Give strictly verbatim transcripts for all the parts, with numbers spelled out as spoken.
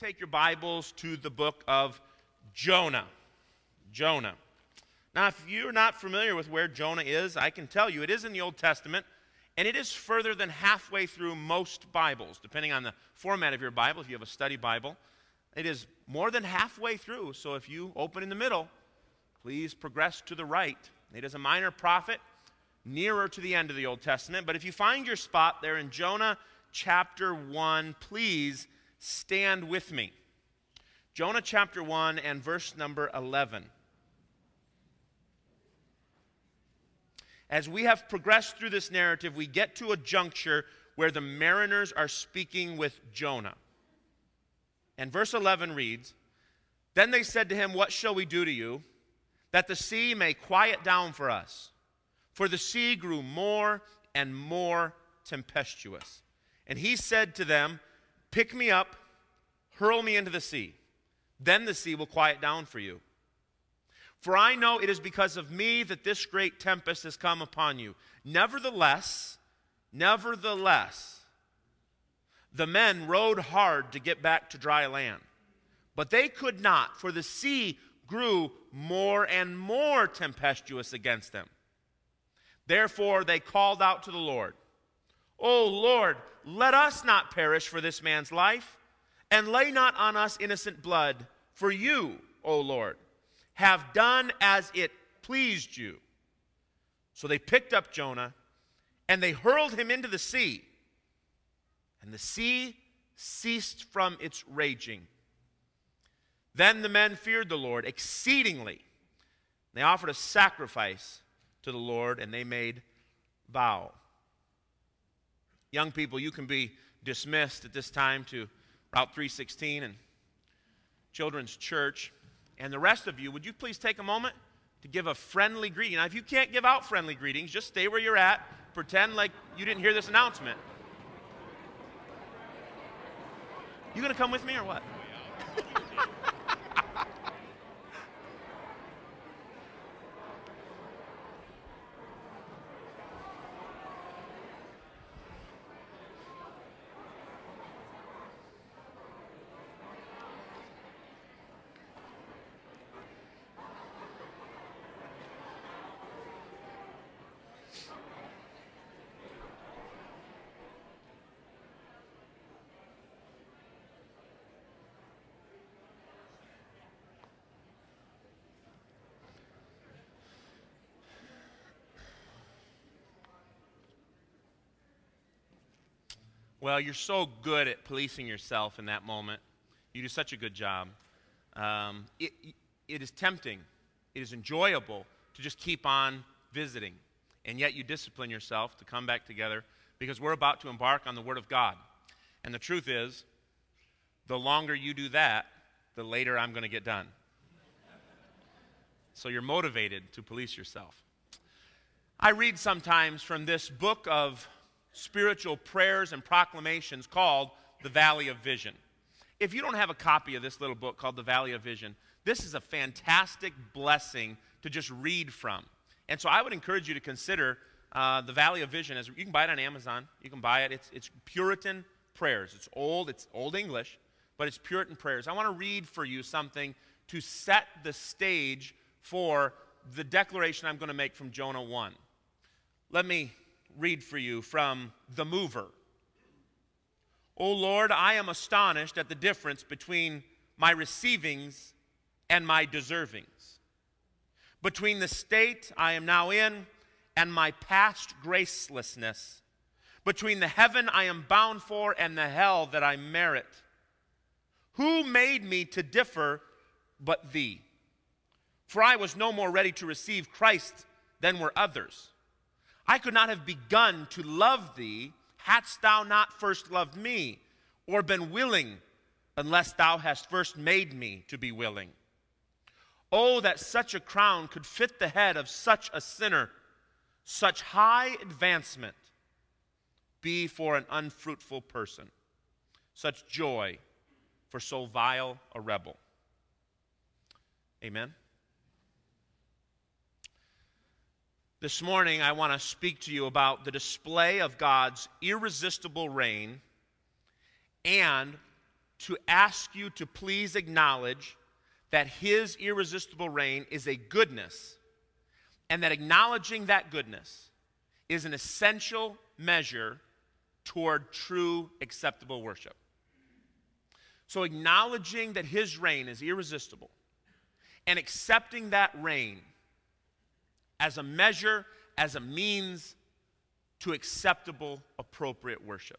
take your Bibles to the book of Jonah. Jonah. Now, if you're not familiar with where Jonah is, I can tell you it is in the Old Testament, and it is further than halfway through most Bibles, depending on the format of your Bible. If you have a study Bible, it is more than halfway through, so if you open in the middle, please progress to the right. It is a minor prophet, nearer to the end of the Old Testament, but if you find your spot there in Jonah chapter one, please stand with me. Jonah chapter one and verse number eleven. As we have progressed through this narrative, we get to a juncture where the mariners are speaking with Jonah. And verse eleven reads, "Then they said to him, 'What shall we do to you, that the sea may quiet down for us?' For the sea grew more and more tempestuous. And he said to them, 'Pick me up, hurl me into the sea. Then the sea will quiet down for you. For I know it is because of me that this great tempest has come upon you. Nevertheless, nevertheless, the men rowed hard to get back to dry land. But they could not, for the sea grew more and more tempestuous against them. Therefore they called out to the Lord, 'O Lord, let us not perish for this man's life, and lay not on us innocent blood. For you, O Lord, have done as it pleased you.' So they picked up Jonah, and they hurled him into the sea. And the sea ceased from its raging. Then the men feared the Lord exceedingly. They offered a sacrifice to the Lord, and they made vow." Young people, you can be dismissed at this time to Route three sixteen and Children's Church. And the rest of you, would you please take a moment to give a friendly greeting? Now, if you can't give out friendly greetings, just stay where you're at. Pretend like you didn't hear this announcement. You going to come with me or what? Well, you're so good at policing yourself in that moment. You do such a good job. Um, it, it is tempting. It is enjoyable to just keep on visiting. And yet you discipline yourself to come back together because we're about to embark on the Word of God. And the truth is, the longer you do that, the later I'm going to get done. So you're motivated to police yourself. I read sometimes from this book of spiritual prayers and proclamations called The Valley of Vision. If you don't have a copy of this little book called The Valley of Vision, this is a fantastic blessing to just read from. And so I would encourage you to consider uh, The Valley of Vision. As you can buy it on Amazon. You can buy it. It's, it's Puritan prayers. It's old. It's Old English, but it's Puritan prayers. I want to read for you something to set the stage for the declaration I'm going to make from Jonah one. Let me read for you from The Mover. "O Lord, I am astonished at the difference between my receivings and my deservings, between the state I am now in and my past gracelessness, between the heaven I am bound for and the hell that I merit. Who made me to differ but thee? For I was no more ready to receive Christ than were others. I could not have begun to love thee, hadst thou not first loved me, or been willing, unless thou hast first made me to be willing. Oh, that such a crown could fit the head of such a sinner, such high advancement be for an unfruitful person, such joy for so vile a rebel." Amen. This morning, I want to speak to you about the display of God's irresistible reign and to ask you to please acknowledge that his irresistible reign is a goodness, and that acknowledging that goodness is an essential measure toward true acceptable worship. So acknowledging that his reign is irresistible and accepting that reign as a measure, as a means to acceptable, appropriate worship.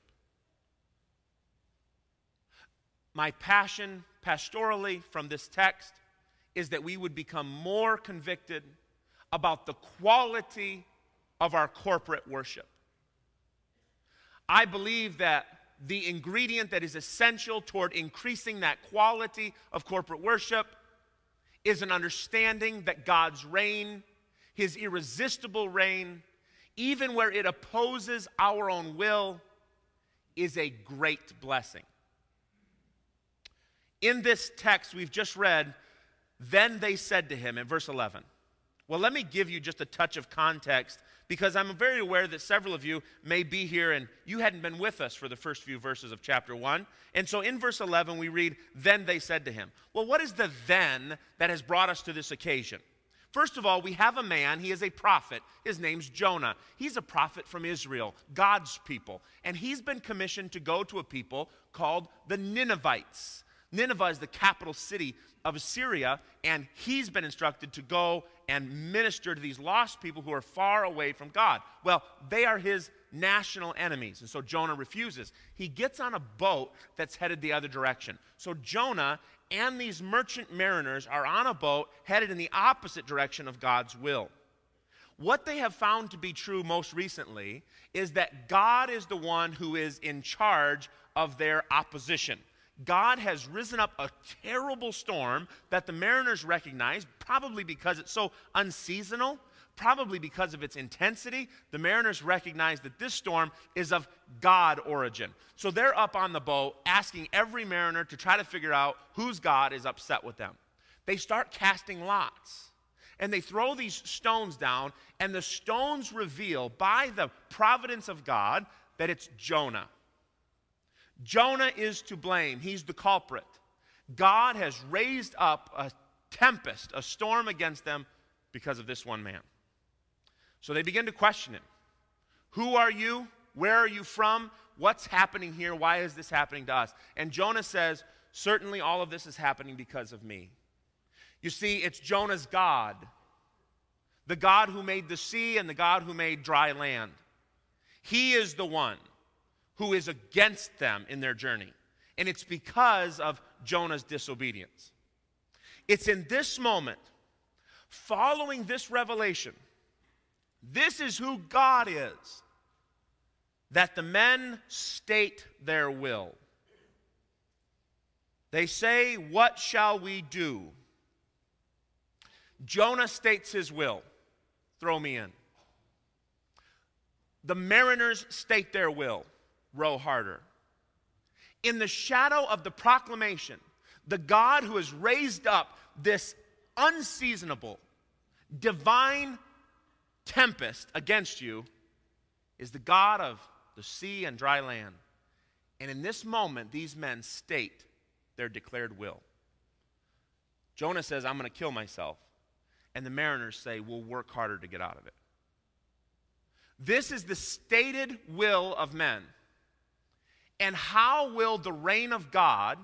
My passion pastorally from this text is that we would become more convicted about the quality of our corporate worship. I believe that the ingredient that is essential toward increasing that quality of corporate worship is an understanding that God's reign, his irresistible reign, even where it opposes our own will, is a great blessing. In this text we've just read, then they said to him in verse eleven. Well, let me give you just a touch of context, because I'm very aware that several of you may be here and you hadn't been with us for the first few verses of chapter one. And so in verse eleven we read, then they said to him. Well, what is the then that has brought us to this occasion? First of all, we have a man, he is a prophet. His name's Jonah. He's a prophet from Israel, God's people. And he's been commissioned to go to a people called the Ninevites. Nineveh is the capital city of Assyria, and he's been instructed to go and minister to these lost people who are far away from God. Well, they are his national enemies, and so Jonah refuses. He gets on a boat that's headed the other direction. So Jonah and these merchant mariners are on a boat headed in the opposite direction of God's will. What they have found to be true most recently is that God is the one who is in charge of their opposition. God has risen up a terrible storm that the mariners recognize, probably because it's so unseasonal, probably because of its intensity. The mariners recognize that this storm is of God origin. So they're up on the boat asking every mariner to try to figure out whose God is upset with them. They start casting lots, and they throw these stones down, and the stones reveal by the providence of God that it's Jonah. Jonah is to blame. He's the culprit. God has raised up a tempest, a storm against them because of this one man. So they begin to question him. Who are you? Where are you from? What's happening here? Why is this happening to us? And Jonah says, certainly all of this is happening because of me. You see, it's Jonah's God, the God who made the sea and the God who made dry land. He is the one who is against them in their journey. And it's because of Jonah's disobedience. It's in this moment, following this revelation, this is who God is, that the men state their will. They say, what shall we do? Jonah states his will. Throw me in. The mariners state their will. Row harder. In the shadow of the proclamation, the God who has raised up this unseasonable, divine tempest against you is the God of the sea and dry land. And in this moment, these men state their declared will. Jonah says, I'm going to kill myself. And the mariners say, we'll work harder to get out of it. This is the stated will of men. And how will the reign of God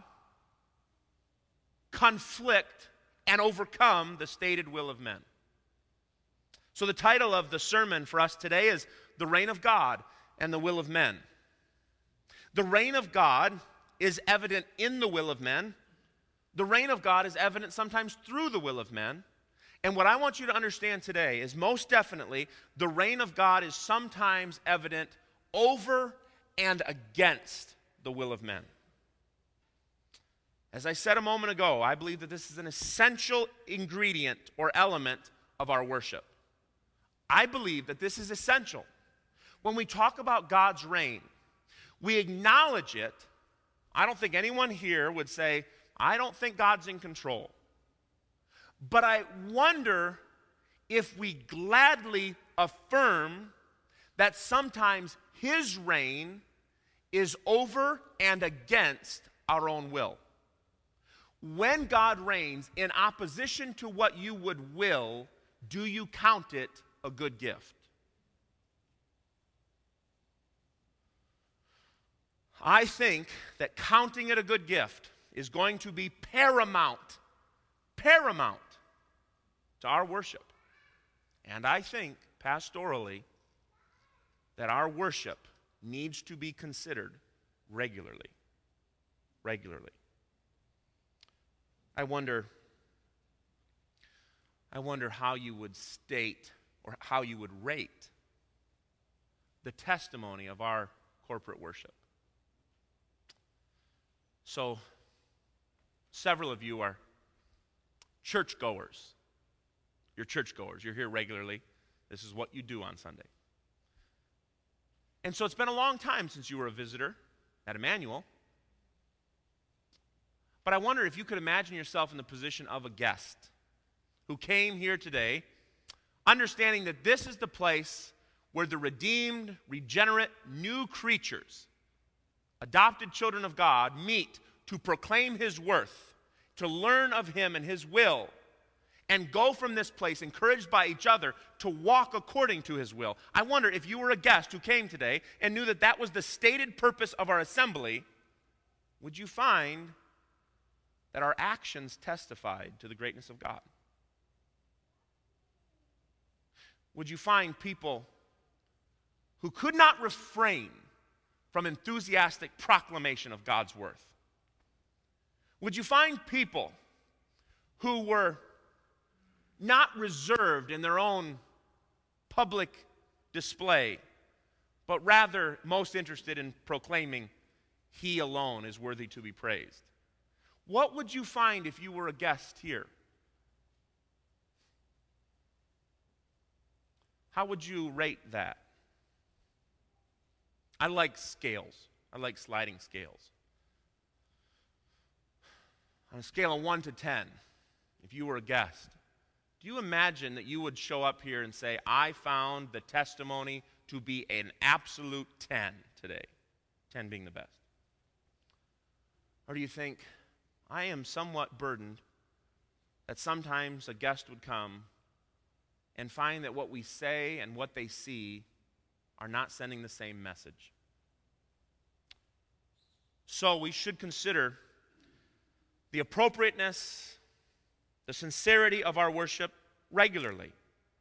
conflict and overcome the stated will of men? So the title of the sermon for us today is The Reign of God and the Will of Men. The reign of God is evident in the will of men. The reign of God is evident sometimes through the will of men. And what I want you to understand today is most definitely the reign of God is sometimes evident over and against the will of men. As I said a moment ago, I believe that this is an essential ingredient or element of our worship. I believe that this is essential. When we talk about God's reign, we acknowledge it. I don't think anyone here would say, I don't think God's in control. But I wonder if we gladly affirm that sometimes his reign is over and against our own will. When God reigns in opposition to what you would will, do you count it a good gift? I think that counting it a good gift is going to be paramount, paramount to our worship. And I think, pastorally, that our worship needs to be considered regularly. Regularly. I wonder, I wonder how you would state or how you would rate the testimony of our corporate worship. So, several of you are churchgoers. You're churchgoers. You're here regularly. This is what you do on Sunday. And so it's been a long time since you were a visitor at Emmanuel. But I wonder if you could imagine yourself in the position of a guest who came here today, understanding that this is the place where the redeemed, regenerate, new creatures, adopted children of God, meet to proclaim His worth, to learn of Him and His will, and go from this place encouraged by each other to walk according to His will. I wonder if you were a guest who came today and knew that that was the stated purpose of our assembly, would you find that our actions testified to the greatness of God? Would you find people who could not refrain from enthusiastic proclamation of God's worth? Would you find people who were not reserved in their own public display, but rather most interested in proclaiming He alone is worthy to be praised? What would you find if you were a guest here? How would you rate that? I like scales. I like sliding scales. On a scale of one to ten, if you were a guest, do you imagine that you would show up here and say, I found the testimony to be an absolute ten today, ten being the best? Or do you think, I am somewhat burdened that sometimes a guest would come and find that what we say and what they see are not sending the same message? So we should consider the appropriateness, the sincerity of our worship regularly.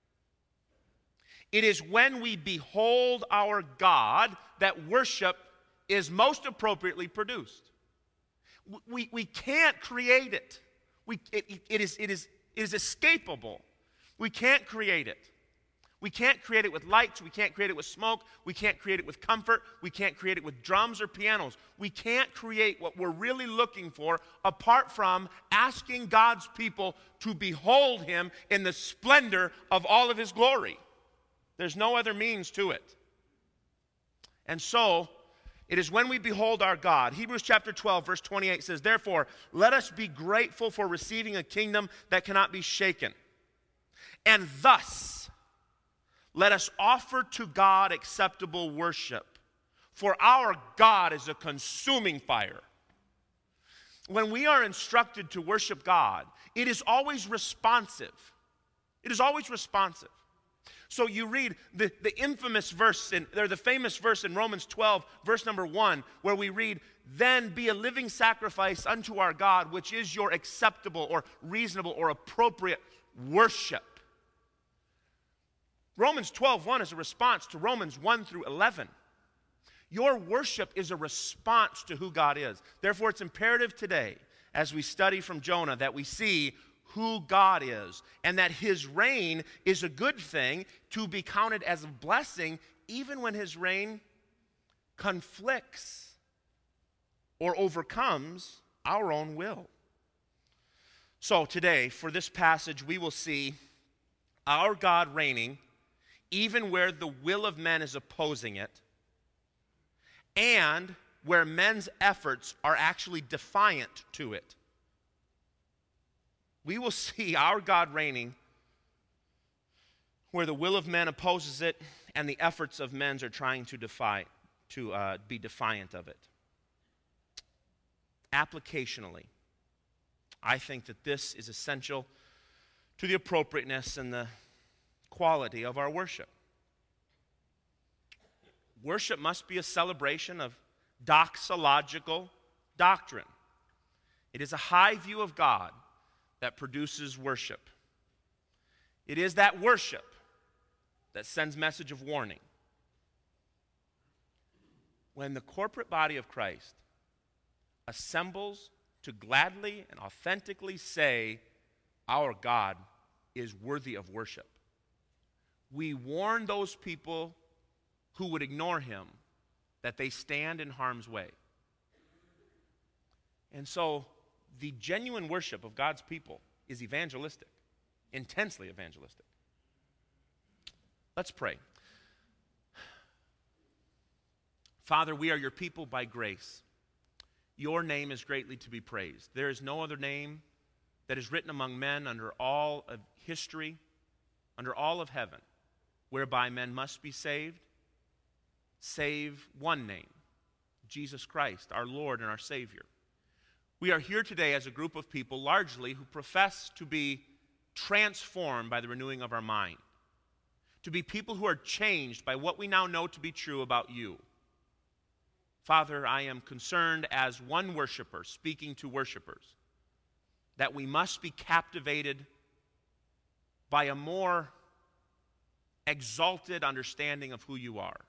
It is when we behold our God that worship is most appropriately produced. We, we can't create it. We, it, it, is, it, is, it is escapable. We can't create it. We can't create it with lights. We can't create it with smoke. We can't create it with comfort. We can't create it with drums or pianos. We can't create what we're really looking for apart from asking God's people to behold Him in the splendor of all of His glory. There's no other means to it. And so, it is when we behold our God. Hebrews chapter twelve, verse twenty-eight says, Therefore, let us be grateful for receiving a kingdom that cannot be shaken. And thus, let us offer to God acceptable worship, for our God is a consuming fire. When we are instructed to worship God, it is always responsive. It is always responsive. So you read the, the infamous verse, in, or the famous verse in Romans twelve, verse number one, where we read, Then be a living sacrifice unto our God, which is your acceptable or reasonable or appropriate worship. Romans twelve one is a response to Romans one through eleven. Your worship is a response to who God is. Therefore, it's imperative today, as we study from Jonah, that we see who God is, and that His reign is a good thing to be counted as a blessing, even when His reign conflicts or overcomes our own will. So today, for this passage, we will see our God reigning even where the will of men is opposing it, and where men's efforts are actually defiant to it. We will see our God reigning where the will of men opposes it and the efforts of men are trying to defy, to uh, be defiant of it. applicationally, I think that this is essential to the appropriateness and the quality of our worship. Worship must be a celebration of doxological doctrine. It is a high view of God that produces worship. It is that worship that sends message of warning. When the corporate body of Christ assembles to gladly and authentically say, our God is worthy of worship, we warn those people who would ignore him that they stand in harm's way. And so the genuine worship of God's people is evangelistic, intensely evangelistic. Let's pray. Father, we are your people by grace. Your name is greatly to be praised. There is no other name that is written among men under all of history, under all of heaven, whereby men must be saved, save one name, Jesus Christ, our Lord and our Savior. We are here today as a group of people largely who profess to be transformed by the renewing of our mind, to be people who are changed by what we now know to be true about you. Father, I am concerned as one worshiper speaking to worshipers that we must be captivated by a more exalted understanding of who you are.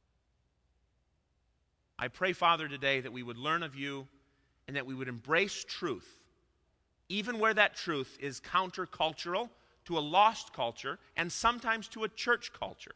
I pray, Father, today that we would learn of you and that we would embrace truth, even where that truth is countercultural to a lost culture and sometimes to a church culture.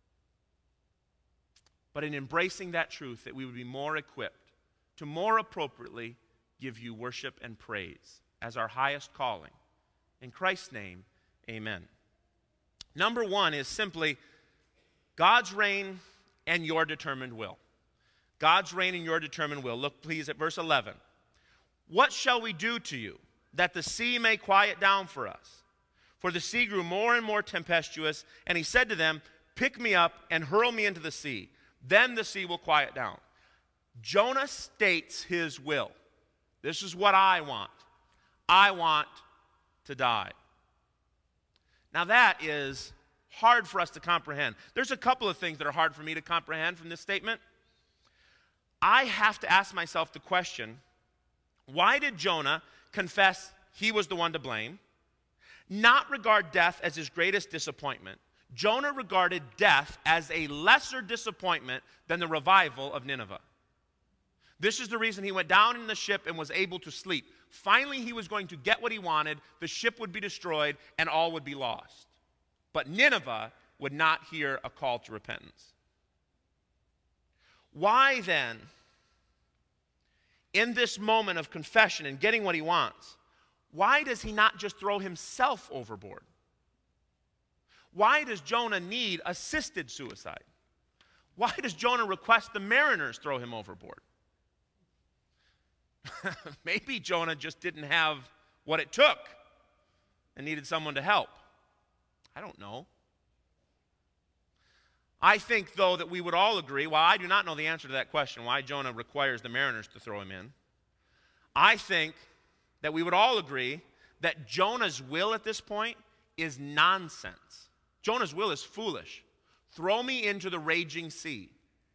But in embracing that truth, that we would be more equipped to more appropriately give you worship and praise as our highest calling. In Christ's name, amen. Number one is simply God's reign and your determined will. God's reign and your determined will. Look, please, at verse eleven. What shall we do to you, that the sea may quiet down for us? For the sea grew more and more tempestuous, and he said to them, pick me up and hurl me into the sea. Then the sea will quiet down. Jonah states his will. This is what I want. I want to die. Now that is hard for us to comprehend. There's a couple of things that are hard for me to comprehend from this statement. I have to ask myself the question, why did Jonah confess he was the one to blame, not regard death as his greatest disappointment? Jonah regarded death as a lesser disappointment than the revival of Nineveh. This is the reason he went down in the ship and was able to sleep. Finally, he was going to get what he wanted. The ship would be destroyed and all would be lost. But Nineveh would not hear a call to repentance. Why then, in this moment of confession and getting what he wants, why does he not just throw himself overboard? Why does Jonah need assisted suicide? Why does Jonah request the mariners throw him overboard? Maybe Jonah just didn't have what it took and needed someone to help. I don't know. I think, though, that we would all agree, while I do not know the answer to that question, why Jonah requires the mariners to throw him in, I think that we would all agree that Jonah's will at this point is nonsense. Jonah's will is foolish. Throw me into the raging sea.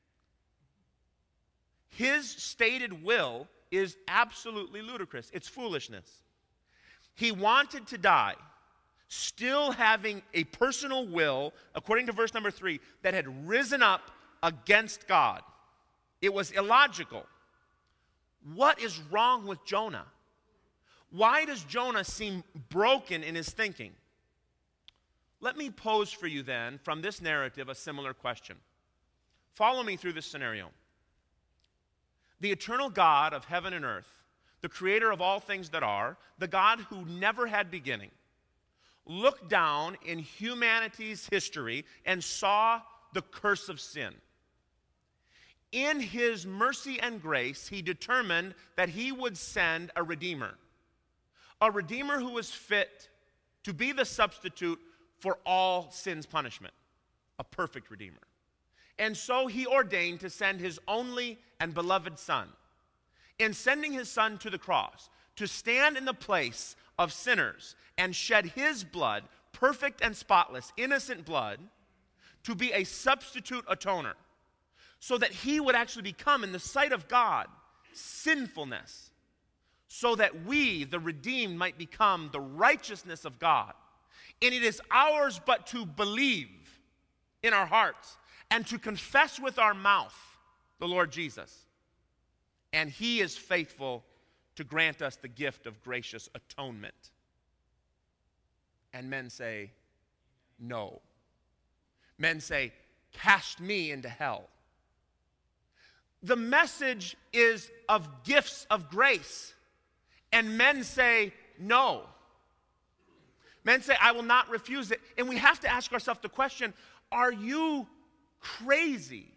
His stated will is absolutely ludicrous. It's foolishness. He wanted to die, still having a personal will, according to verse number three, that had risen up against God. It was illogical. What is wrong with Jonah? Why does Jonah seem broken in his thinking? Let me pose for you then, from this narrative, a similar question. Follow me through this scenario. The eternal God of heaven and earth, the creator of all things that are, the God who never had beginning, looked down in humanity's history and saw the curse of sin. In his mercy and grace, he determined that he would send a redeemer, a redeemer who was fit to be the substitute for all sin's punishment, a perfect redeemer. And so he ordained to send his only and beloved Son. in sending his son to the cross to stand in the place of sinners and shed his blood, perfect and spotless, innocent blood, to be a substitute atoner, so that he would actually become, in the sight of God, sinfulness, so that we, the redeemed, might become the righteousness of God. And it is ours but to believe in our hearts and to confess with our mouth the Lord Jesus. And he is faithful to grant us the gift of gracious atonement. And men say, no. Men say, cast me into hell. The message is of gifts of grace. And men say, no. Men say, I will not refuse it. And we have to ask ourselves the question, are you crazy?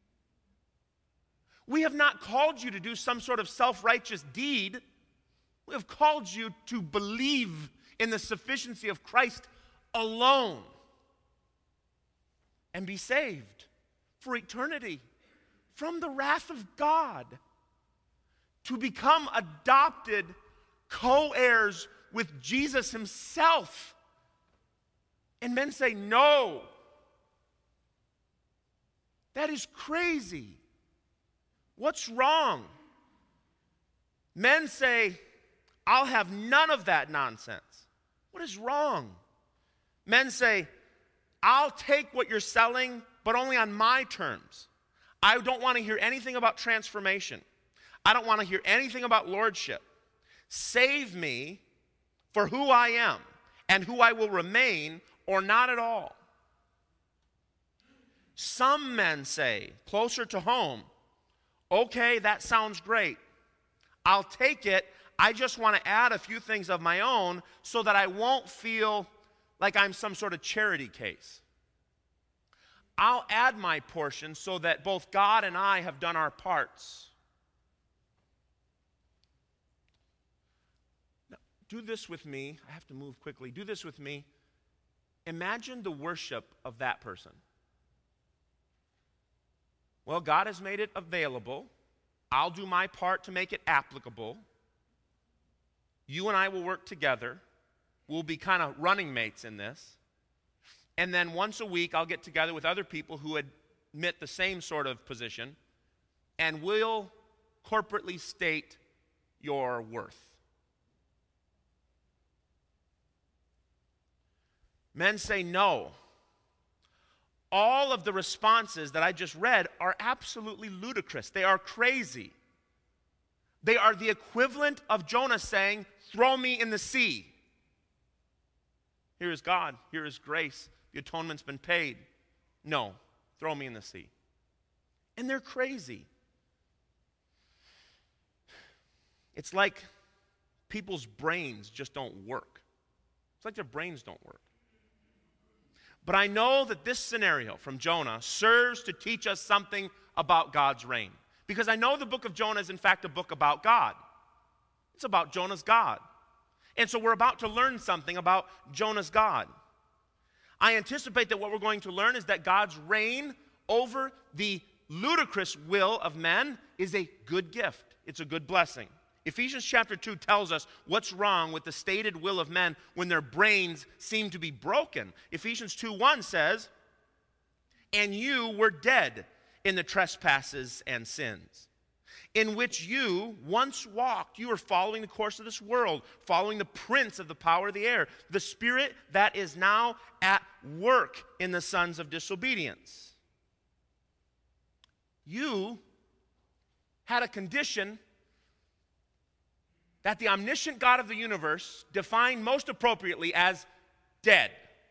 We have not called you to do some sort of self-righteous deed. We have called you to believe in the sufficiency of Christ alone and be saved for eternity from the wrath of God, to become adopted co-heirs with Jesus himself. And men say, no. That is crazy. What's wrong? Men say, I'll have none of that nonsense. What is wrong? Men say, I'll take what you're selling, but only on my terms. I don't want to hear anything about transformation. I don't want to hear anything about lordship. Save me for who I am and who I will remain, or not at all. Some men say, closer to home, okay, that sounds great. I'll take it. I just want to add a few things of my own so that I won't feel like I'm some sort of charity case. I'll add my portion so that both God and I have done our parts. Now, do this with me. I have to move quickly. Do this with me. Imagine the worship of that person. Well, God has made it available. I'll do my part to make it applicable. You and I will work together. We'll be kind of running mates in this. And then once a week, I'll get together with other people who admit the same sort of position, and we'll corporately state your worth. Men say no. All of the responses that I just read are absolutely ludicrous. They are crazy. They are the equivalent of Jonah saying, throw me in the sea. Here is God. Here is grace. The atonement's been paid. No, throw me in the sea. And they're crazy. It's like people's brains just don't work. It's like their brains don't work. But I know that this scenario from Jonah serves to teach us something about God's reign. Because I know the book of Jonah is in fact a book about God. It's about Jonah's God. And so we're about to learn something about Jonah's God. I anticipate that what we're going to learn is that God's reign over the ludicrous will of men is a good gift. It's a good blessing. Ephesians chapter two tells us what's wrong with the stated will of men when their brains seem to be broken. Ephesians two one says, and you were dead in the trespasses and sins, in which you once walked. You were following the course of this world, following the prince of the power of the air, the spirit that is now at work in the sons of disobedience. You had a condition that the omniscient God of the universe defined most appropriately as dead.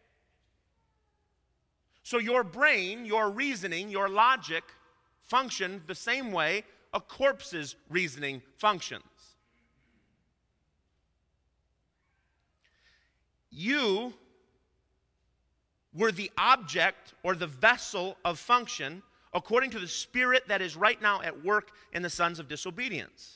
So your brain, your reasoning, your logic functioned the same way a corpse's reasoning functions. You were the object or the vessel of function according to the spirit that is right now at work in the sons of disobedience,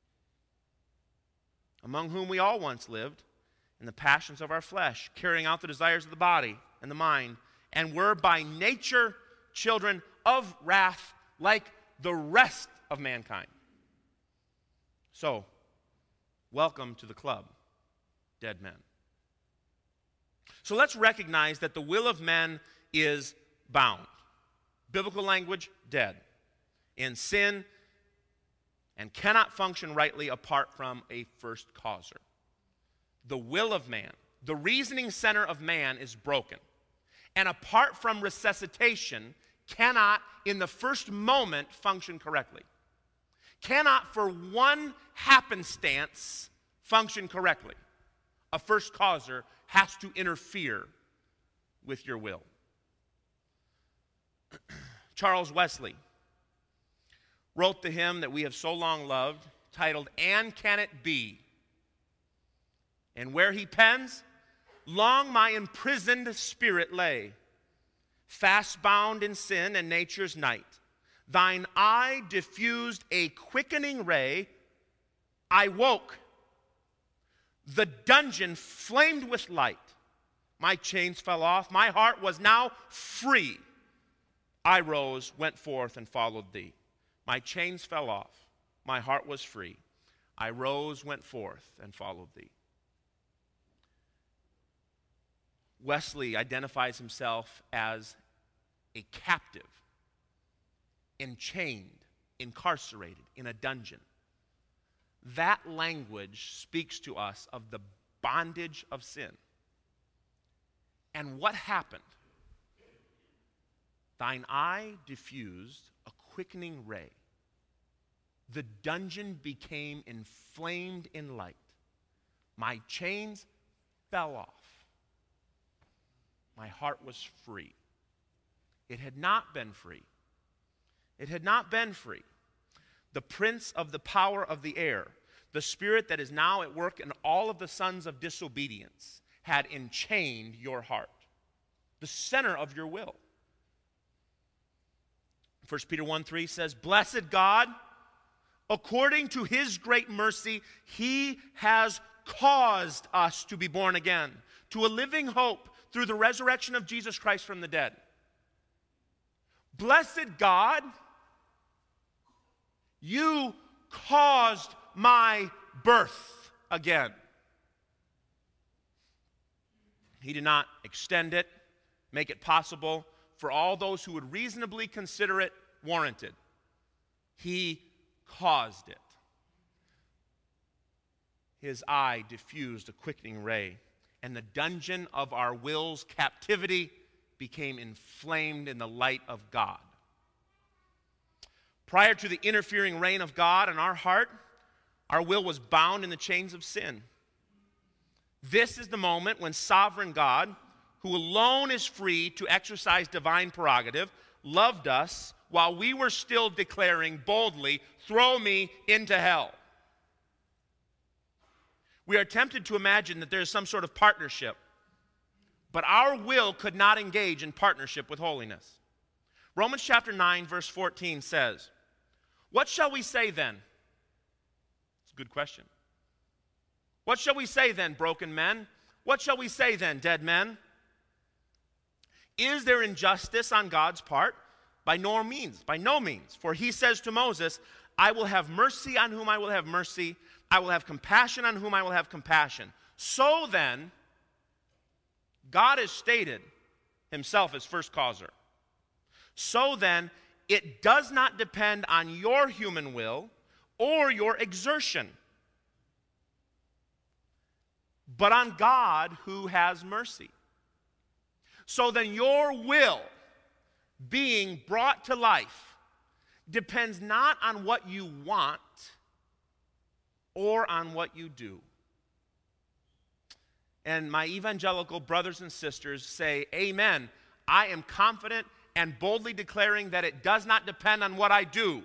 among whom we all once lived in the passions of our flesh, carrying out the desires of the body and the mind, and were by nature children of wrath like the rest of mankind. So, welcome to the club, dead men. So let's recognize that the will of men is bound. Biblical language, dead. In sin, and cannot function rightly apart from a first causer. The will of man, the reasoning center of man is broken. And apart from resuscitation, cannot in the first moment function correctly. Cannot for one happenstance function correctly. A first causer has to interfere with your will. Charles Wesley wrote the hymn that we have so long loved, titled, "And Can It Be?" And where he pens, "Long my imprisoned spirit lay, fast bound in sin and nature's night. Thine eye diffused a quickening ray. I woke. The dungeon flamed with light. My chains fell off. My heart was now free. I rose, went forth, and followed thee." My chains fell off. My heart was free. I rose, went forth, and followed thee. Wesley identifies himself as a captive, enchained, incarcerated in a dungeon. That language speaks to us of the bondage of sin. And what happened? Thine eye diffused a quickening ray. The dungeon became inflamed in light. My chains fell off. My heart was free. It had not been free. It had not been free. The prince of the power of the air, the spirit that is now at work in all of the sons of disobedience, had enchained your heart, the center of your will. First Peter one three says, "Blessed God, according to his great mercy, he has caused us to be born again to a living hope through the resurrection of Jesus Christ from the dead." Blessed God, you caused my birth again. He did not extend it, make it possible for all those who would reasonably consider it warranted. He caused it. His eye diffused a quickening ray, and the dungeon of our will's captivity became inflamed in the light of God. Prior to the interfering reign of God in our heart, our will was bound in the chains of sin. This is the moment when sovereign God, who alone is free to exercise divine prerogative, loved us while we were still declaring boldly, "Throw me into hell." We are tempted to imagine that there is some sort of partnership, but our will could not engage in partnership with holiness. Romans chapter nine, verse fourteen says, "What shall we say then?" It's a good question. "What shall we say then, broken men? What shall we say then, dead men? Is there injustice on God's part? By no means, by no means. For he says to Moses, I will have mercy on whom I will have mercy. I will have compassion on whom I will have compassion." So then, God has stated himself as first causer. So then, it does not depend on your human will or your exertion, but on God who has mercy. So then your will being brought to life depends not on what you want or on what you do. And my evangelical brothers and sisters say, amen. I am confident and boldly declaring that it does not depend on what I do.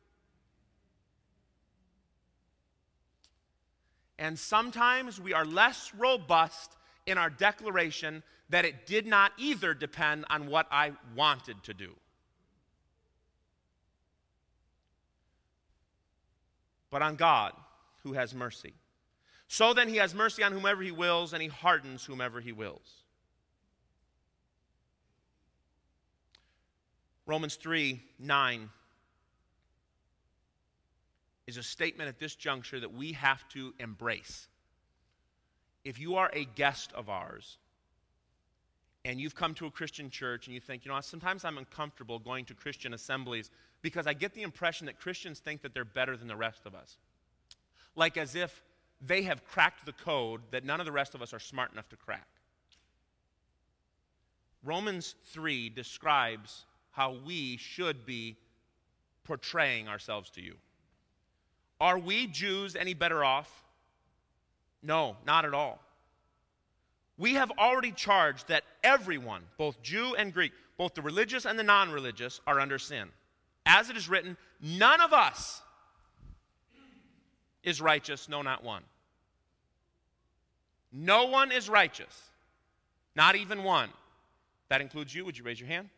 And sometimes we are less robust in our declaration that it did not either depend on what I wanted to do, but on God who has mercy. So then he has mercy on whomever he wills, and he hardens whomever he wills. Romans three nine is a statement at this juncture that we have to embrace. If you are a guest of ours, and you've come to a Christian church and you think, you know, sometimes I'm uncomfortable going to Christian assemblies because I get the impression that Christians think that they're better than the rest of us. Like as if they have cracked the code that none of the rest of us are smart enough to crack. Romans three describes how we should be portraying ourselves to you. Are we Jews any better off? No, not at all. We have already charged that everyone, both Jew and Greek, both the religious and the non-religious, are under sin. As it is written, none of us is righteous, no, not one. No one is righteous, not even one. That includes you. Would you raise your hand?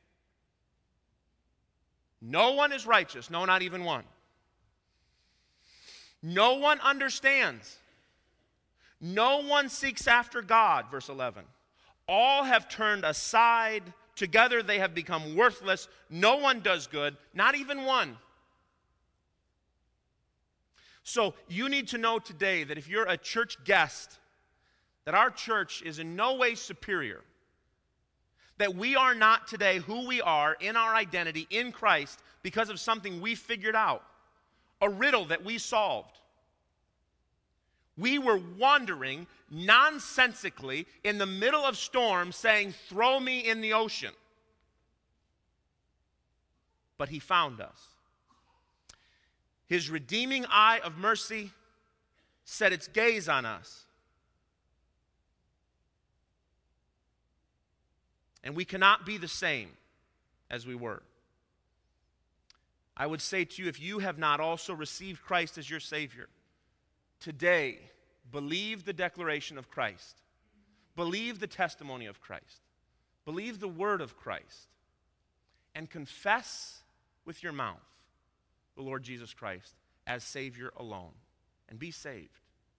No one is righteous, no, not even one. No one understands. No one seeks after God, verse eleven. All have turned aside. Together they have become worthless. No one does good, not even one. So you need to know today that if you're a church guest, that our church is in no way superior. That we are not today who we are in our identity in Christ because of something we figured out. A riddle that we solved. We were wandering nonsensically in the middle of storms saying, throw me in the ocean. But he found us. His redeeming eye of mercy set its gaze on us. And we cannot be the same as we were. I would say to you, if you have not also received Christ as your Savior, today, believe the declaration of Christ. Believe the testimony of Christ. Believe the word of Christ. And confess with your mouth the Lord Jesus Christ as Savior alone. And be saved.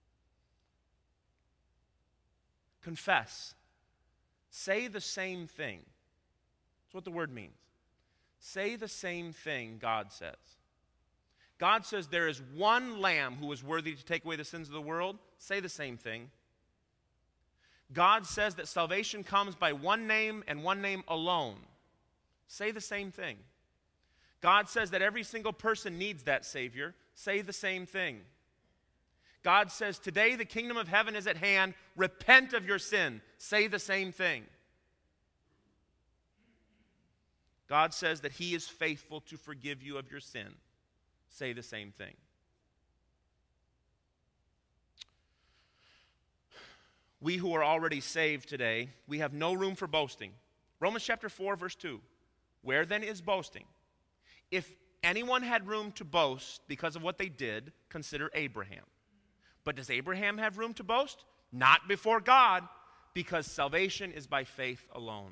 Confess. Say the same thing. That's what the word means. Say the same thing God says. God says there is one lamb who is worthy to take away the sins of the world. Say the same thing. God says that salvation comes by one name and one name alone. Say the same thing. God says that every single person needs that Savior. Say the same thing. God says today the kingdom of heaven is at hand. Repent of your sin. Say the same thing. God says that he is faithful to forgive you of your sin. Say the same thing. We who are already saved today, we have no room for boasting. Romans chapter four, verse two. Where then is boasting? If anyone had room to boast because of what they did, consider Abraham. But does Abraham have room to boast? Not before God, because salvation is by faith alone.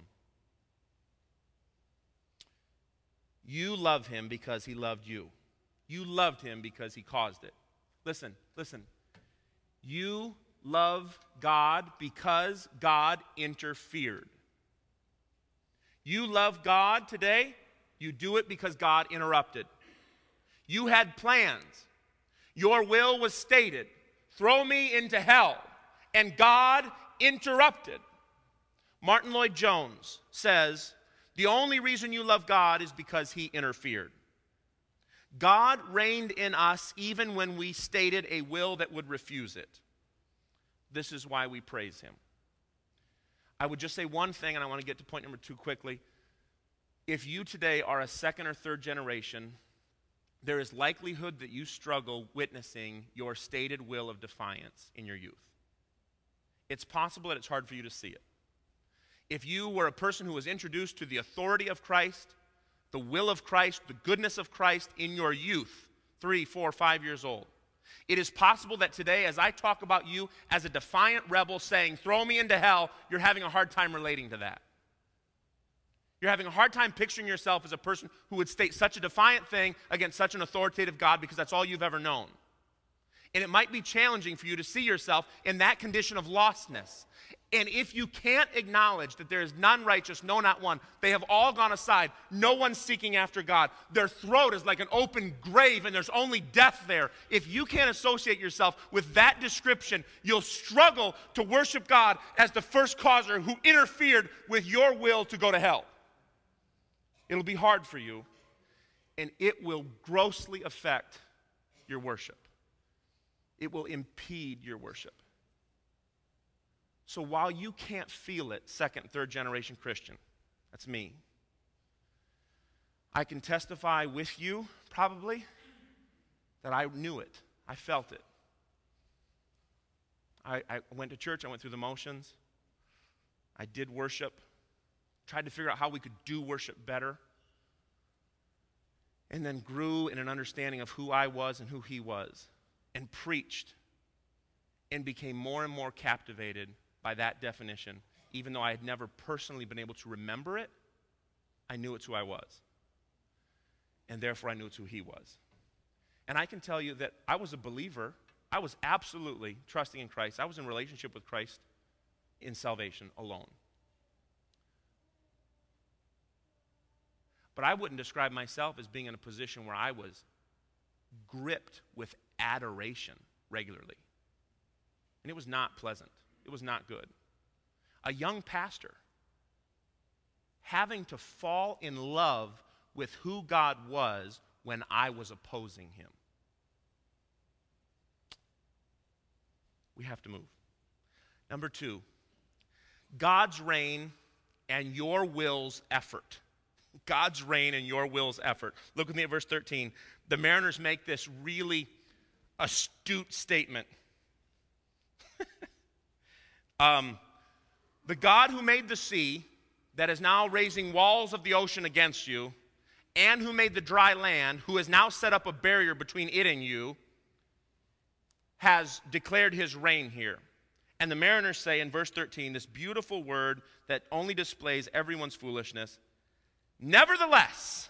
You love him because he loved you. You loved him because he caused it. Listen, listen. You love God because God interfered. You love God today, you do it because God interrupted. You had plans. Your will was stated. Throw me into hell. And God interrupted. Martin Lloyd-Jones says, the only reason you love God is because he interfered. God reigned in us even when we stated a will that would refuse it. This is why we praise him. I would just say one thing, and I want to get to point number two quickly. If you today are a second or third generation, there is likelihood that you struggle witnessing your stated will of defiance in your youth. It's possible that it's hard for you to see it. If you were a person who was introduced to the authority of Christ, the will of Christ, the goodness of Christ in your youth, three, four, five years old, it is possible that today, as I talk about you as a defiant rebel saying, throw me into hell, you're having a hard time relating to that. You're having a hard time picturing yourself as a person who would state such a defiant thing against such an authoritative God because that's all you've ever known. And it might be challenging for you to see yourself in that condition of lostness. And if you can't acknowledge that there is none righteous, no, not one, they have all gone aside, no one's seeking after God, their throat is like an open grave and there's only death there. If you can't associate yourself with that description, you'll struggle to worship God as the first causer who interfered with your will to go to hell. It'll be hard for you, and it will grossly affect your worship. It will impede your worship. So while you can't feel it, second, third generation Christian, that's me, I can testify with you, probably, that I knew it. I felt it. I, I went to church. I went through the motions. I did worship. Tried to figure out how we could do worship better. And then grew in an understanding of who I was and who he was. And preached. And became more and more captivated by that definition. Even though I had never personally been able to remember it, I knew it's who I was. And therefore I knew it's who he was. And I can tell you that I was a believer. I was absolutely trusting in Christ. I was in relationship with Christ in salvation alone. But I wouldn't describe myself as being in a position where I was gripped with adoration regularly. And it was not pleasant. It was not good. A young pastor having to fall in love with who God was when I was opposing him. We have to move. Number two, God's reign and your will's effort. God's reign and your will's effort. Look with me at verse thirteen. The mariners make this really astute statement. um, the God who made the sea, that is now raising walls of the ocean against you, and who made the dry land, who has now set up a barrier between it and you, has declared his reign here. And the mariners say in verse thirteen, this beautiful word that only displays everyone's foolishness, nevertheless,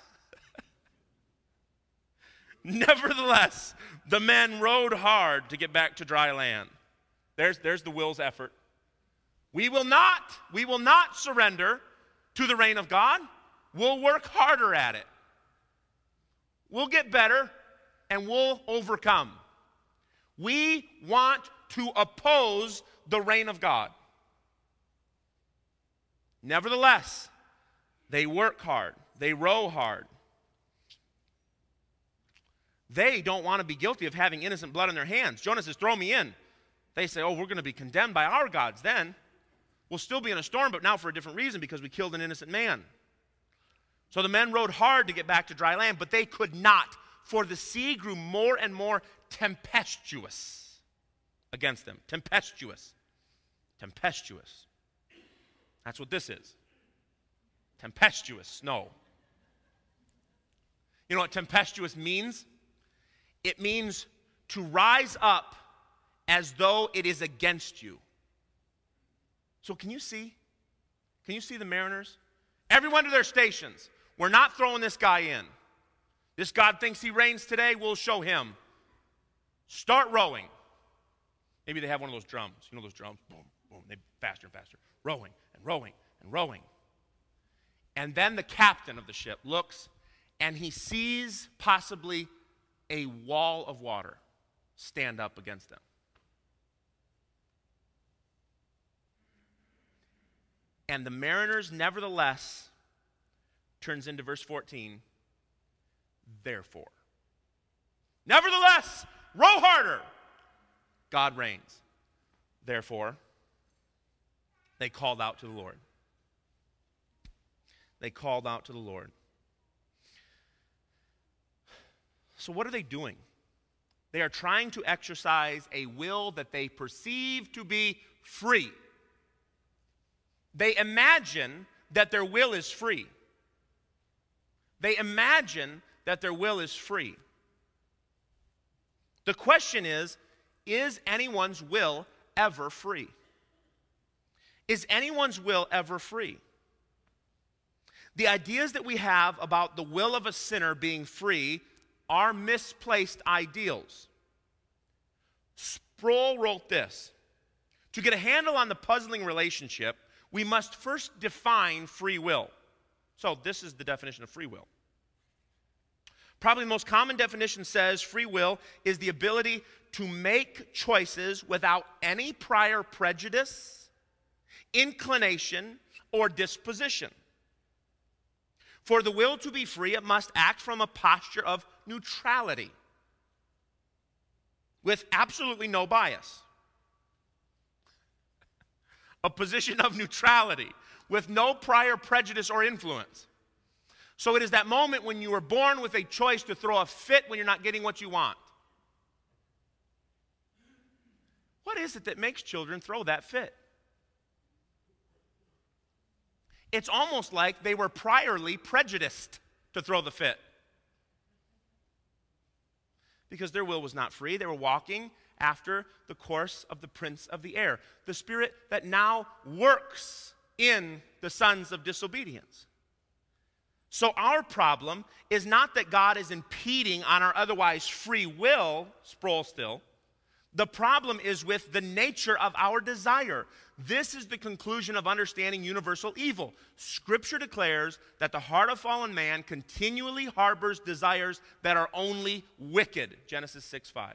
nevertheless, the men rowed hard to get back to dry land. There's, there's the will's effort. We will not, we will not surrender to the reign of God. We'll work harder at it. We'll get better and we'll overcome. We want to oppose the reign of God. Nevertheless, they work hard. They row hard. They don't want to be guilty of having innocent blood in their hands. Jonah says, throw me in. They say, oh, we're going to be condemned by our gods then. We'll still be in a storm, but now for a different reason, because we killed an innocent man. So the men rowed hard to get back to dry land, but they could not, for the sea grew more and more tempestuous against them. Tempestuous. Tempestuous. That's what this is. Tempestuous snow. You know what tempestuous means? It means to rise up as though it is against you. So can you see? Can you see the mariners? Everyone to their stations. We're not throwing this guy in. This God thinks he reigns today. We'll show him. Start rowing. Maybe they have one of those drums. You know those drums? Boom, boom. They faster and faster. Rowing and rowing and rowing. And then the captain of the ship looks and he sees possibly a wall of water stand up against them. And the mariners, nevertheless, turns into verse fourteen, therefore. Nevertheless, row harder. God reigns. Therefore, they called out to the Lord. They called out to the Lord. So what are they doing? They are trying to exercise a will that they perceive to be free. They imagine that their will is free. They imagine that their will is free. The question is, is anyone's will ever free? Is anyone's will ever free? The ideas that we have about the will of a sinner being free are misplaced ideals. Sproul wrote this: to get a handle on the puzzling relationship, we must first define free will. So this is the definition of free will. Probably the most common definition says free will is the ability to make choices without any prior prejudice, inclination, or disposition. For the will to be free, it must act from a posture of neutrality, with absolutely no bias. A position of neutrality, with no prior prejudice or influence. So it is that moment when you are born with a choice to throw a fit when you're not getting what you want. What is it that makes children throw that fit? It's almost like they were priorly prejudiced to throw the fit. Because their will was not free. They were walking after the course of the prince of the air, the spirit that now works in the sons of disobedience. So our problem is not that God is impeding on our otherwise free will, Sproul still. The problem is with the nature of our desire. This is the conclusion of understanding universal evil. Scripture declares that the heart of fallen man continually harbors desires that are only wicked. Genesis six five.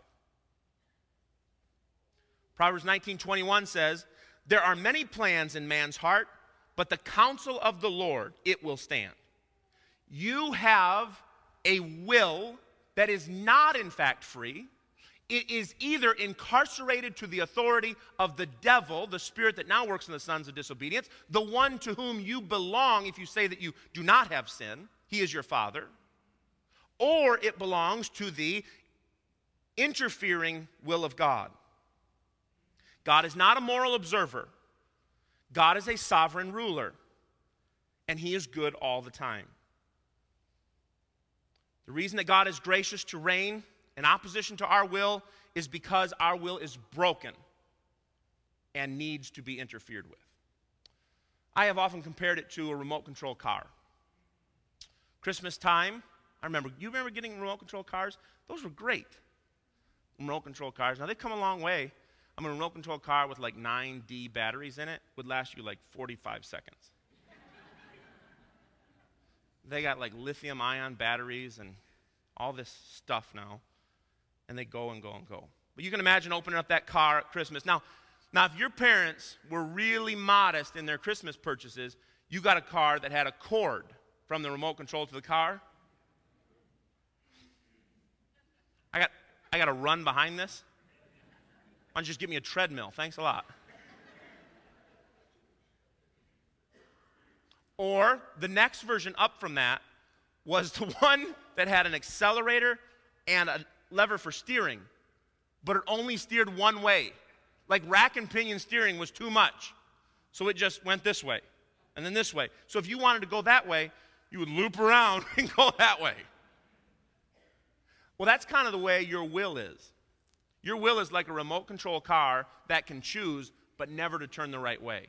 Proverbs nineteen twenty-one says, there are many plans in man's heart, but the counsel of the Lord, it will stand. You have a will that is not in fact free. It is either incarcerated to the authority of the devil, the spirit that now works in the sons of disobedience, the one to whom you belong if you say that you do not have sin. He is your father. Or it belongs to the interfering will of God. God is not a moral observer. God is a sovereign ruler, and he is good all the time. The reason that God is gracious to reign in opposition to our will is because our will is broken and needs to be interfered with. I have often compared it to a remote control car. Christmas time, I remember, you remember getting remote control cars? Those were great, remote control cars. Now they've come a long way. I mean, a remote control car with like nine D batteries in it would last you like forty-five seconds. They got like lithium ion batteries and all this stuff now. And they go and go and go. But you can imagine opening up that car at Christmas. Now, now, if your parents were really modest in their Christmas purchases, you got a car that had a cord from the remote control to the car. I got, I got to run behind this. Why don't you just give me a treadmill? Thanks a lot. Or the next version up from that was the one that had an accelerator and a lever for steering, but it only steered one way. Like rack and pinion steering was too much. So it just went this way and then this way. So if you wanted to go that way, you would loop around and go that way. Well, that's kind of the way your will is. Your will is like a remote control car that can choose, but never to turn the right way.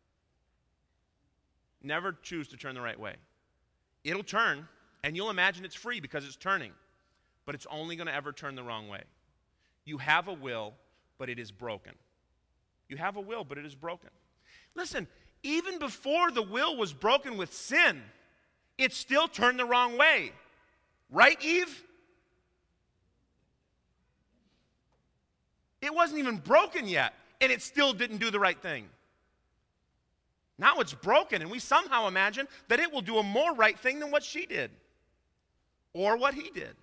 Never choose to turn the right way. It'll turn, and you'll imagine it's free because it's turning, but it's only going to ever turn the wrong way. You have a will, but it is broken. You have a will, but it is broken. Listen, even before the will was broken with sin, it still turned the wrong way. Right, Eve? It wasn't even broken yet, and it still didn't do the right thing. Now it's broken, and we somehow imagine that it will do a more right thing than what she did or what he did.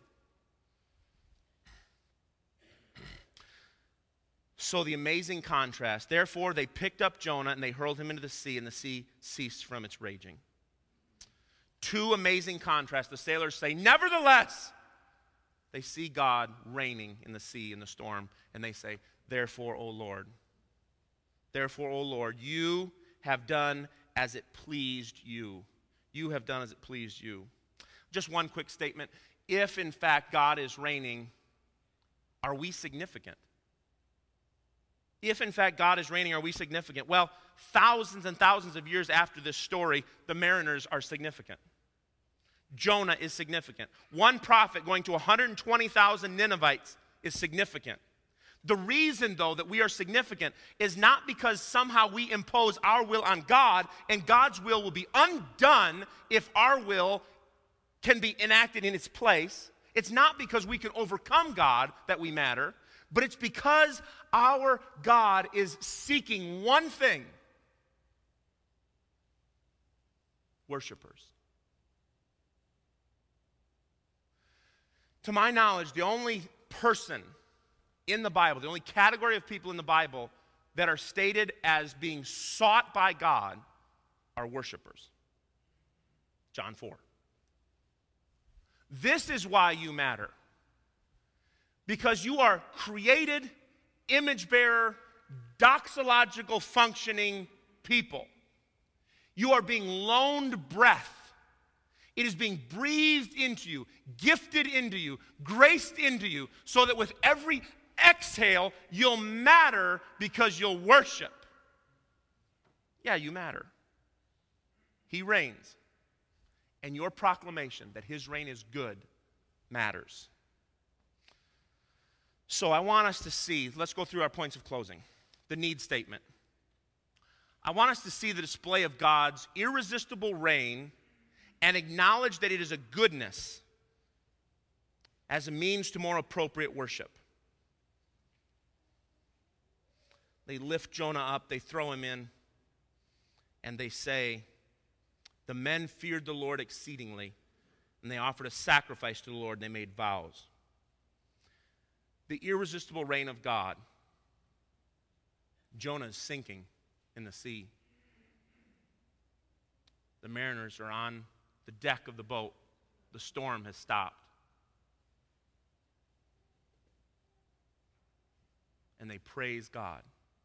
So the amazing contrast. Therefore, they picked up Jonah and they hurled him into the sea, and the sea ceased from its raging. Two amazing contrasts. The sailors say, nevertheless, they see God reigning in the sea in the storm, and they say, therefore, O Lord, therefore, O Lord, you have done as it pleased you. You have done as it pleased you. Just one quick statement. If, in fact, God is reigning, are we significant? If, in fact, God is reigning, are we significant? Well, thousands and thousands of years after this story, the mariners are significant. Jonah is significant. One prophet going to one hundred twenty thousand Ninevites is significant. The reason, though, that we are significant is not because somehow we impose our will on God and God's will will be undone if our will can be enacted in its place. It's not because we can overcome God that we matter, but it's because our God is seeking one thing: worshipers. To my knowledge, the only person in the Bible, the only category of people in the Bible that are stated as being sought by God are worshipers. John four. This is why you matter. Because you are created, image bearer, doxological functioning people. You are being loaned breath. It is being breathed into you, gifted into you, graced into you, so that with every exhale, you'll matter because you'll worship. Yeah, you matter. He reigns. And your proclamation that his reign is good matters. So I want us to see, let's go through our points of closing. The need statement. I want us to see the display of God's irresistible reign and acknowledge that it is a goodness as a means to more appropriate worship. They lift Jonah up, they throw him in, and they say, the men feared the Lord exceedingly, and they offered a sacrifice to the Lord, and they made vows. The irresistible reign of God. Jonah is sinking in the sea. The mariners are on the deck of the boat. The storm has stopped. And they praise God.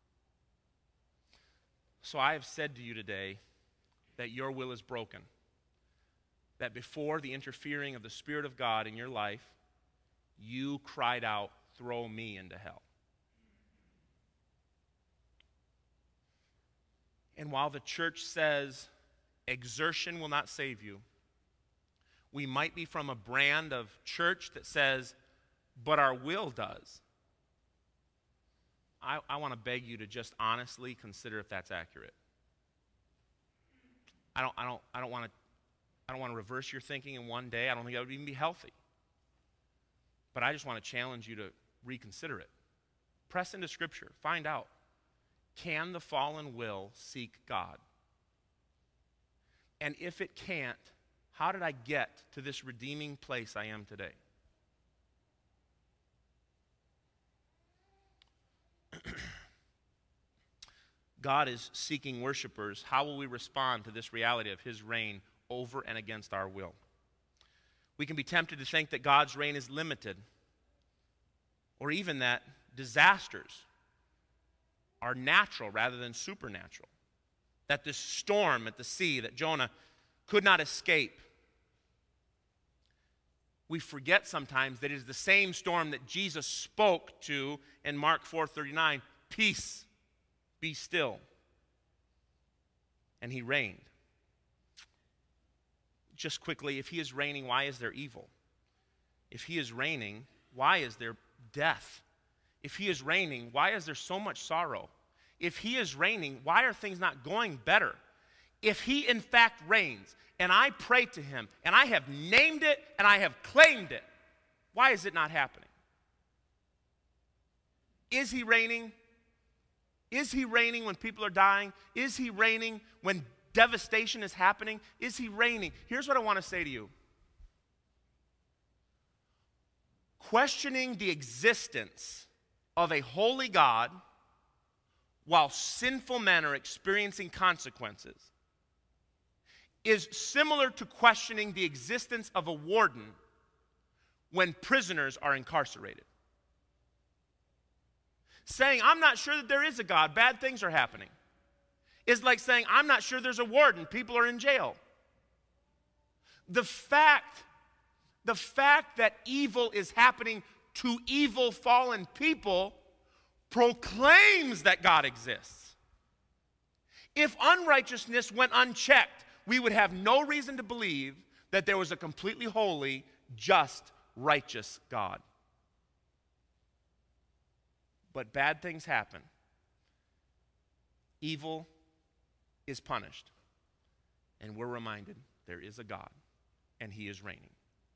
So I have said to you today that your will is broken. That before the interfering of the Spirit of God in your life, you cried out, throw me into hell. And while the church says exertion will not save you, we might be from a brand of church that says, but our will does. I, I want to beg you to just honestly consider if that's accurate. I don't, I don't, I don't want to, I don't want to reverse your thinking in one day. I don't think that would even be healthy. But I just want to challenge you to reconsider it. Press into Scripture. Find out. Can the fallen will seek God? And if it can't, how did I get to this redeeming place I am today? God is seeking worshipers. How will we respond to this reality of his reign over and against our will? We can be tempted to think that God's reign is limited, or even that disasters are natural rather than supernatural. That this storm at the sea that Jonah could not escape. We forget sometimes that it is the same storm that Jesus spoke to in Mark four thirty-nine. Peace, be still. And he reigned. Just quickly, if he is reigning, why is there evil? If he is reigning, why is there death? If he is reigning, why is there so much sorrow? If he is reigning, why are things not going better? If he in fact reigns, and I pray to him, and I have named it, and I have claimed it, why is it not happening? Is he reigning? Is he reigning when people are dying? Is he reigning when devastation is happening? Is he reigning? Here's what I want to say to you. Questioning the existence of a holy God while sinful men are experiencing consequences is similar to questioning the existence of a warden when prisoners are incarcerated. Saying, I'm not sure that there is a God, bad things are happening, is like saying, I'm not sure there's a warden, people are in jail. The fact, the fact that evil is happening to evil fallen people proclaims that God exists. If unrighteousness went unchecked, we would have no reason to believe that there was a completely holy, just, righteous God. but bad things happen. Evil is punished. And we're reminded there is a God, and he is reigning.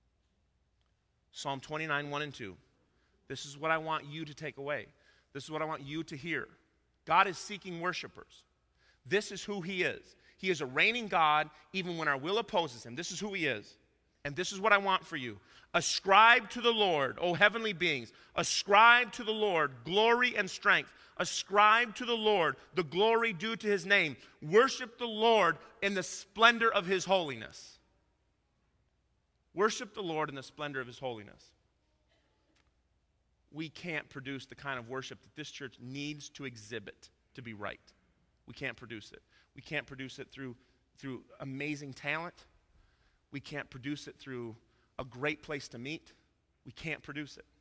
Psalm twenty-nine, one and two. This is what I want you to take away. This is what I want you to hear. God is seeking worshipers. This is who he is. He is a reigning God, even when our will opposes him. This is who he is. And this is what I want for you. Ascribe to the Lord, O heavenly beings. Ascribe to the Lord glory and strength. Ascribe to the Lord the glory due to his name. Worship the Lord in the splendor of his holiness. Worship the Lord in the splendor of his holiness. We can't produce the kind of worship that this church needs to exhibit to be right. We can't produce it. We can't produce it through, through amazing talent. We can't produce it through a great place to meet. We can't produce it.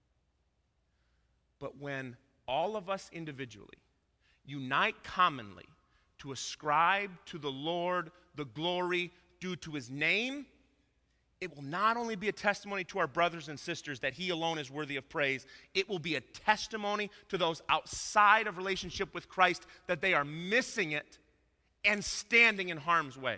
But when all of us individually unite commonly to ascribe to the Lord the glory due to his name, it will not only be a testimony to our brothers and sisters that he alone is worthy of praise, it will be a testimony to those outside of relationship with Christ that they are missing it and standing in harm's way.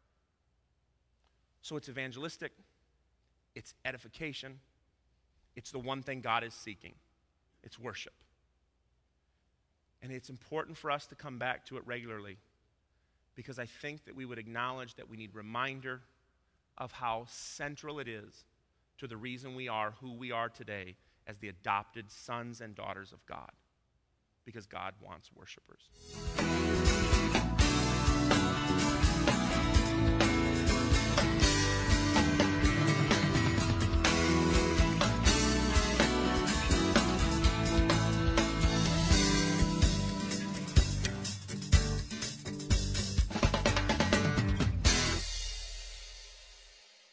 So it's evangelistic, it's edification, it's the one thing God is seeking. It's worship. And it's important for us to come back to it regularly because I think that we would acknowledge that we need reminder of how central it is to the reason we are who we are today as the adopted sons and daughters of God. Because God wants worshipers.